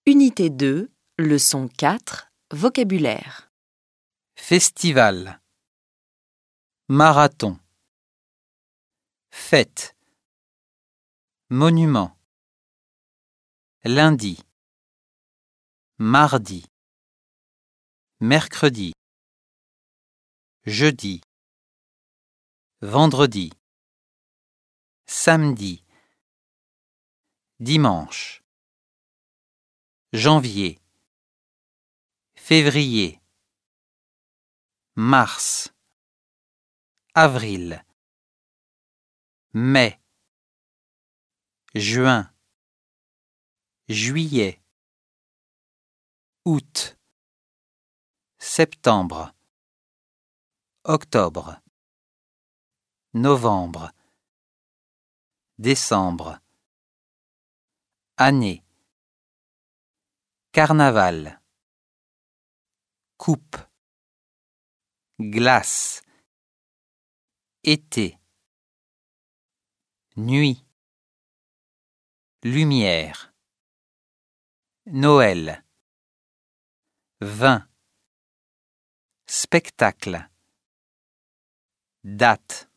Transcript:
Unité 2, leçon 4, vocabulaire. Festival, marathon, fête, monument, lundi, mardi, mercredi, jeudi, vendredi, samedi, dimanche, janvier, février, mars, avril, mai, juin, juillet, août, septembre, octobre, novembre, décembre, année, carnaval, coupe, glace, été, nuit, lumière, Noël, vin, spectacle, date.